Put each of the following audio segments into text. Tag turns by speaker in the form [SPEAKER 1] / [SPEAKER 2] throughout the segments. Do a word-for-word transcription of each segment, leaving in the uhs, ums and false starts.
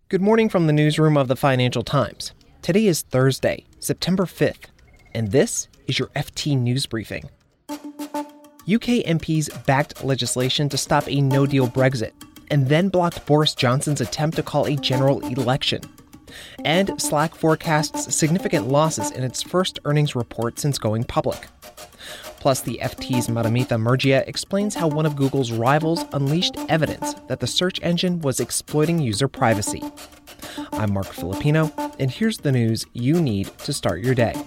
[SPEAKER 1] Good morning from the newsroom of the Financial Times. Today is Thursday, September fifth, and this is your F T News Briefing. U K M Ps backed legislation to stop a no-deal Brexit, and then blocked Boris Johnson's attempt to call a general election. And Slack forecasts significant losses in its first earnings report since going public. Plus, the F T's Madhumita Murgia explains how one of Google's rivals unleashed evidence that the search engine was exploiting user privacy. I'm Mark Filipino, and here's the news you need to start your day.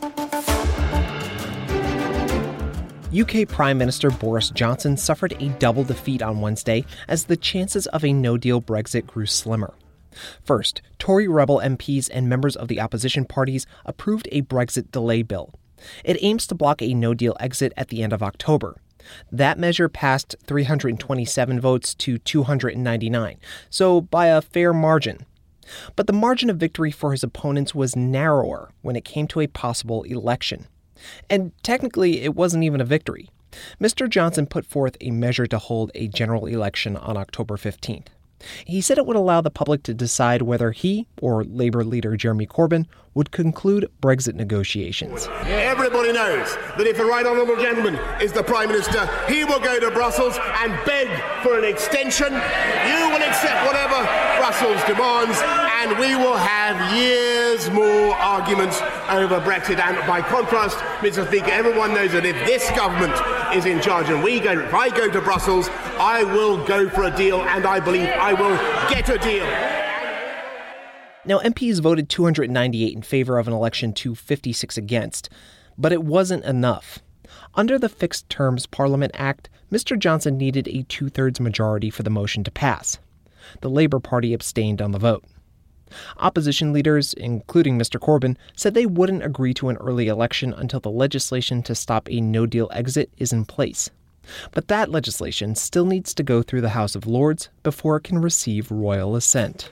[SPEAKER 1] U K Prime Minister Boris Johnson suffered a double defeat on Wednesday as the chances of a no-deal Brexit grew slimmer. First, Tory rebel M Ps and members of the opposition parties approved a Brexit delay bill. It aims to block a no-deal exit at the end of October. That measure passed three hundred twenty-seven votes to two hundred ninety-nine, so by a fair margin. But the margin of victory for his opponents was narrower when it came to a possible election. And technically, it wasn't even a victory. Mister Johnson put forth a measure to hold a general election on October fifteenth. He said it would allow the public to decide whether he, or Labour leader Jeremy Corbyn, would conclude Brexit negotiations.
[SPEAKER 2] Everybody knows that if the right honourable gentleman is the Prime Minister, he will go to Brussels and beg for an extension. You will accept whatever Brussels demands, and we will have years more arguments over Brexit. And by contrast, Mister Speaker, everyone knows that if this government is in charge and we go, if I go to Brussels, I will go for a deal, and I believe I will get a deal.
[SPEAKER 1] Now, M Ps voted two hundred ninety-eight in favor of an election to fifty-six against, but it wasn't enough. Under the Fixed Terms Parliament Act, Mister Johnson needed a two-thirds majority for the motion to pass. The Labour Party abstained on the vote. Opposition leaders, including Mister Corbyn, said they wouldn't agree to an early election until the legislation to stop a no-deal exit is in place. But that legislation still needs to go through the House of Lords before it can receive royal assent.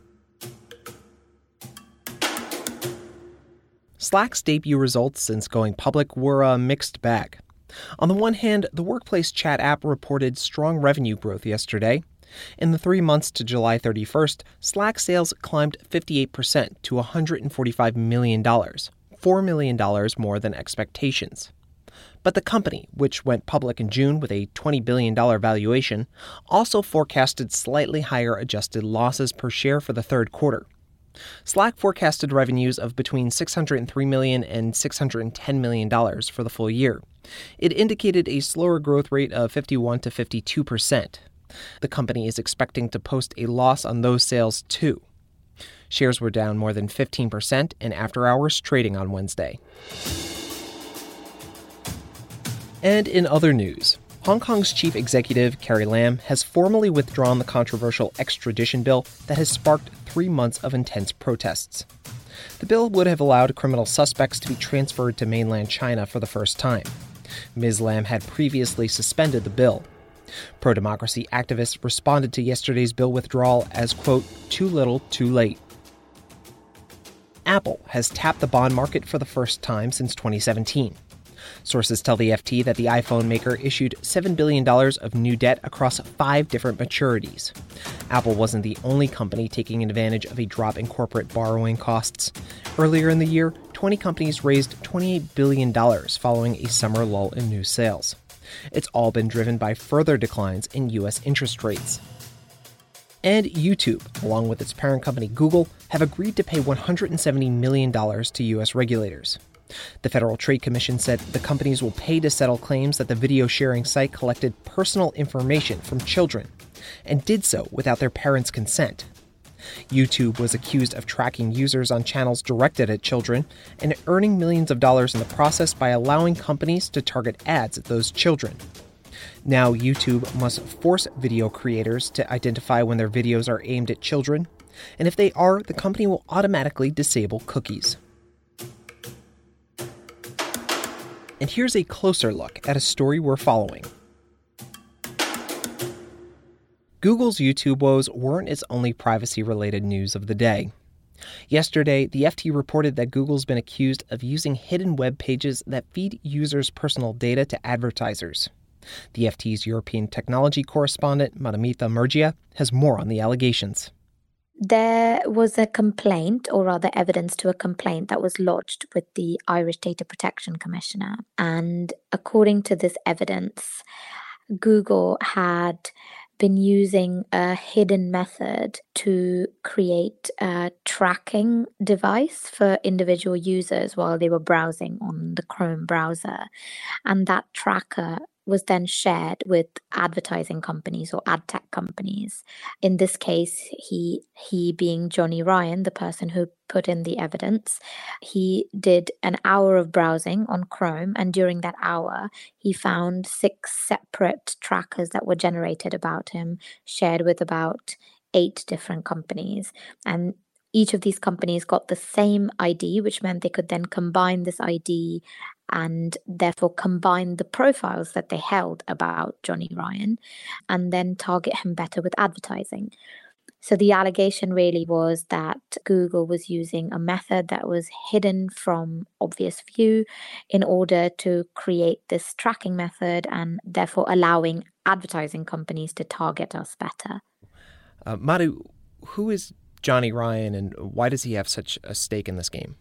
[SPEAKER 1] Slack's debut results since going public were a mixed bag. On the one hand, the workplace chat app reported strong revenue growth yesterday. In the three months to July thirty-first, Slack sales climbed fifty-eight percent to one hundred forty-five million dollars, four million dollars more than expectations. But the company, which went public in June with a twenty billion dollars valuation, also forecasted slightly higher adjusted losses per share for the third quarter. Slack forecasted revenues of between six hundred three million dollars and six hundred ten million dollars for the full year. It indicated a slower growth rate of fifty-one to fifty-two percent. The company is expecting to post a loss on those sales, too. Shares were down more than fifteen percent in after-hours trading on Wednesday. And in other news, Hong Kong's chief executive, Carrie Lam, has formally withdrawn the controversial extradition bill that has sparked three months of intense protests. The bill would have allowed criminal suspects to be transferred to mainland China for the first time. Miz Lam had previously suspended the bill. Pro-democracy activists responded to yesterday's bill withdrawal as, quote, too little, too late. Apple has tapped the bond market for the first time since twenty seventeen. Sources tell the F T that the iPhone maker issued seven billion dollars of new debt across five different maturities. Apple wasn't the only company taking advantage of a drop in corporate borrowing costs. Earlier in the year, twenty companies raised twenty-eight billion dollars following a summer lull in new sales. It's all been driven by further declines in U S interest rates. And YouTube, along with its parent company Google, have agreed to pay one hundred seventy million dollars to U S regulators. The Federal Trade Commission said the companies will pay to settle claims that the video sharing site collected personal information from children, and did so without their parents' consent. YouTube was accused of tracking users on channels directed at children and earning millions of dollars in the process by allowing companies to target ads at those children. Now YouTube must force video creators to identify when their videos are aimed at children, and if they are, the company will automatically disable cookies. And here's a closer look at a story we're following. Google's YouTube woes weren't its only privacy-related news of the day. Yesterday, the F T reported that Google's been accused of using hidden web pages that feed users' personal data to advertisers. The F T's European technology correspondent, Madhumita Murgia, has more on the allegations.
[SPEAKER 3] There was a complaint, or rather evidence to a complaint, that was lodged with the Irish Data Protection Commissioner. And according to this evidence, Google had been using a hidden method to create a tracking device for individual users while they were browsing on the Chrome browser. And that tracker was then shared with advertising companies or ad tech companies. In this case, he he being Johnny Ryan, the person who put in the evidence, he did an hour of browsing on Chrome, and during that hour, he found six separate trackers that were generated about him, shared with about eight different companies. And each of these companies got the same I D, which meant they could then combine this I D and therefore combine the profiles that they held about Johnny Ryan and then target him better with advertising. So the allegation really was that Google was using a method that was hidden from obvious view in order to create this tracking method and therefore allowing advertising companies to target us better.
[SPEAKER 1] Uh, Madhu, who is Johnny Ryan and why does he have such a stake in this game?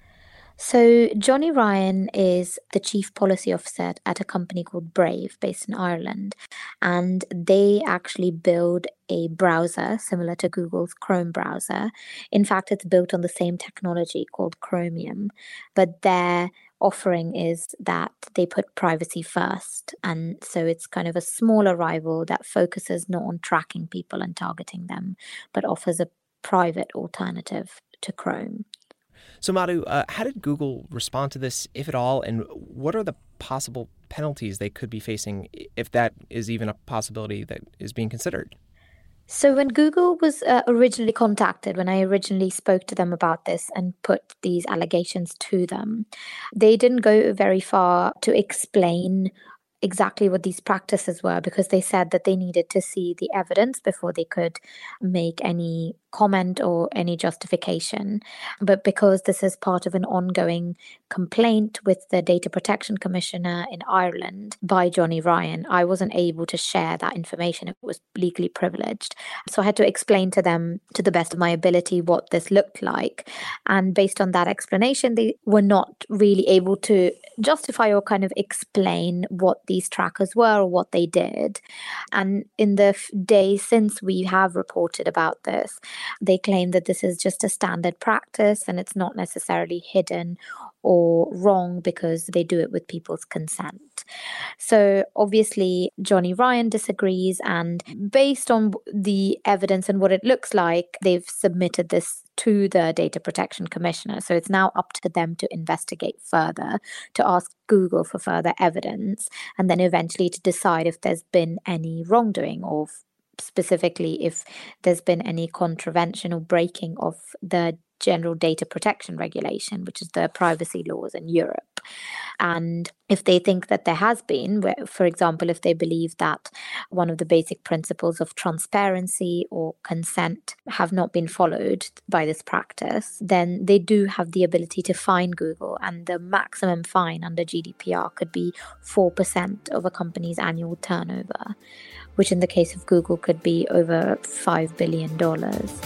[SPEAKER 3] So Johnny Ryan is the chief policy officer at a company called Brave based in Ireland, and they actually build a browser similar to Google's Chrome browser. In fact, it's built on the same technology called Chromium, but their offering is that they put privacy first. And so it's kind of a smaller rival that focuses not on tracking people and targeting them, but offers a private alternative to Chrome.
[SPEAKER 1] So Madhu, uh, how did Google respond to this, if at all, and what are the possible penalties they could be facing, if that is even a possibility that is being considered?
[SPEAKER 3] So when Google was uh, originally contacted, when I originally spoke to them about this and put these allegations to them, they didn't go very far to explain exactly what these practices were, because they said that they needed to see the evidence before they could make any comment or any justification. But because this is part of an ongoing complaint with the Data Protection Commissioner in Ireland by Johnny Ryan, I wasn't able to share that information. It was legally privileged. So I had to explain to them to the best of my ability what this looked like. And based on that explanation, they were not really able to justify or kind of explain what these trackers were or what they did. And in the f- days since we have reported about this, they claim that this is just a standard practice and it's not necessarily hidden or wrong because they do it with people's consent. So obviously Johnny Ryan disagrees, and based on the evidence and what it looks like, they've submitted this to the Data Protection Commissioner. So it's now up to them to investigate further, to ask Google for further evidence, and then eventually to decide if there's been any wrongdoing, or specifically if there's been any contravention or breaking of the General Data Protection Regulation, which is the privacy laws in Europe. And if they think that there has been, for example, if they believe that one of the basic principles of transparency or consent have not been followed by this practice, then they do have the ability to fine Google, and the maximum fine under G D P R could be four percent of a company's annual turnover, which in the case of Google could be over five billion dollars.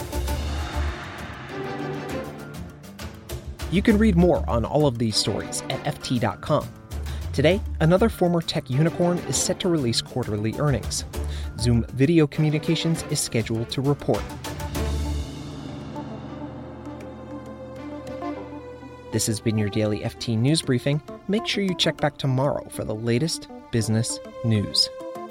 [SPEAKER 1] You can read more on all of these stories at F T dot com. Today, another former tech unicorn is set to release quarterly earnings. Zoom Video Communications is scheduled to report. This has been your daily F T News Briefing. Make sure you check back tomorrow for the latest business news.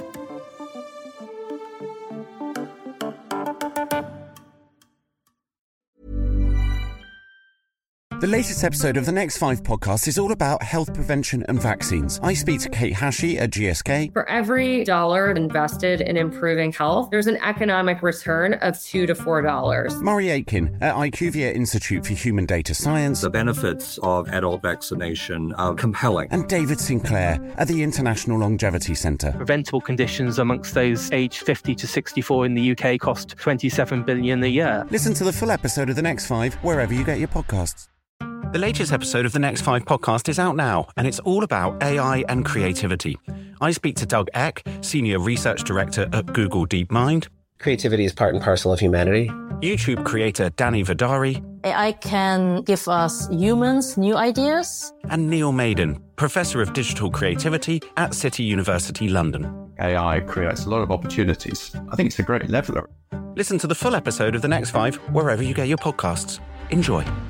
[SPEAKER 4] The latest episode of the Next Five podcast is all about health prevention and vaccines. I speak to Kate Hashey at G S K.
[SPEAKER 5] For every dollar invested in improving health, there's an economic return of two to four dollars.
[SPEAKER 4] Murray Aitken at IQVIA Institute for Human Data Science.
[SPEAKER 6] The benefits of adult vaccination are compelling.
[SPEAKER 4] And David Sinclair at the International Longevity Centre.
[SPEAKER 7] Preventable conditions amongst those aged fifty to sixty-four in the U K cost twenty-seven billion dollars a year.
[SPEAKER 4] Listen to the full episode of The Next Five wherever you get your podcasts. The latest episode of The Next Five podcast is out now, and it's all about A I and creativity. I speak to Doug Eck, Senior Research Director at Google DeepMind.
[SPEAKER 8] Creativity is part and parcel of humanity.
[SPEAKER 4] YouTube creator Danny Vidari.
[SPEAKER 9] A I can give us humans new ideas.
[SPEAKER 4] And Neil Maiden, Professor of Digital Creativity at City University London.
[SPEAKER 6] A I creates a lot of opportunities. I think it's a great leveler.
[SPEAKER 4] Listen to the full episode of The Next Five wherever you get your podcasts. Enjoy.